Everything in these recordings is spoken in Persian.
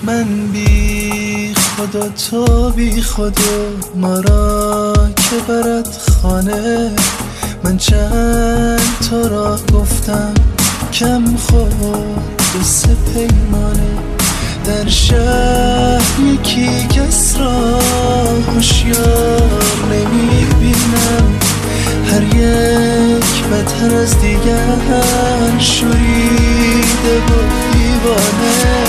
من بی خدا تو بی خدا ما را که برد خانه. من چند تو را گفتم کم خود و سه پیمانه. در شهر یکی کس را هوشیار نمیبینم، هر یک بدتر از دیگر شوریده و دیوانه.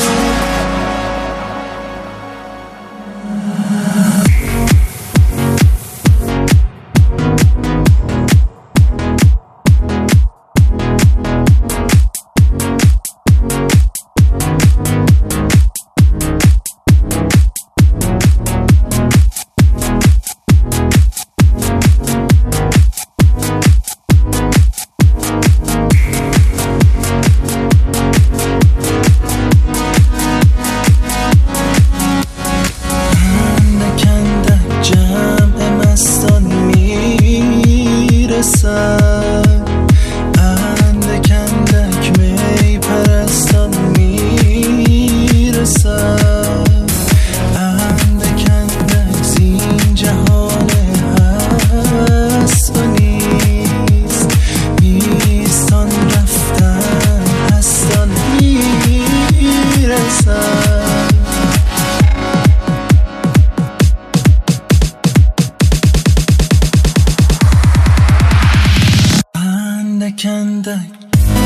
اندک اندک می پرستان میرسد، اندک اندک زین جهان هست و نیست، نیستان رفتن هستان میرسد. اندک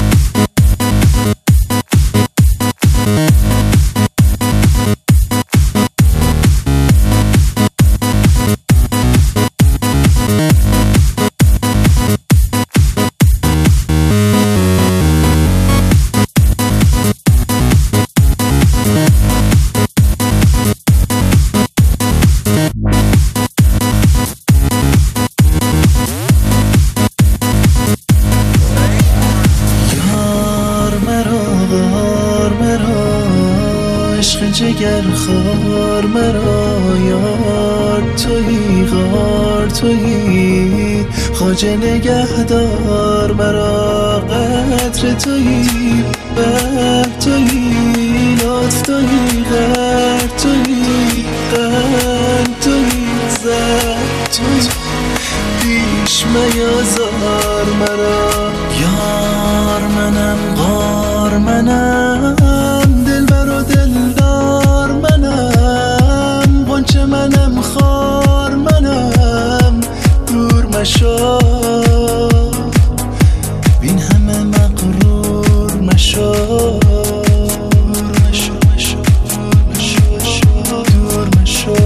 عشق جگر خار مرا، یار تویی غار تویی، خواجه نگهدار مرا. قدر تویی بر تویی، لطف تویی غر تویی، قلب تویی زر تویی، پیش میازار مرا. یار منم غار منم، دلبر و دلدار منم، غنچه منم خار منم، دور مشو بین همه مغرور مشو، دور مشو.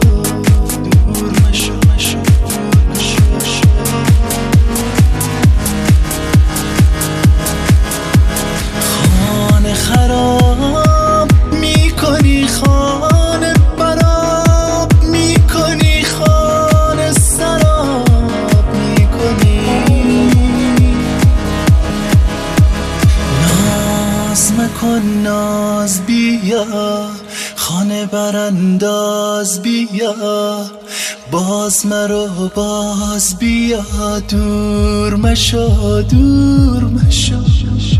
خراب میکنی خانه براب میکنی، خانه سراب میکنی. ناز مکن ناز بیا، خانه برانداز بیا، باز مرو باز بیا، دور مشو دور مشو.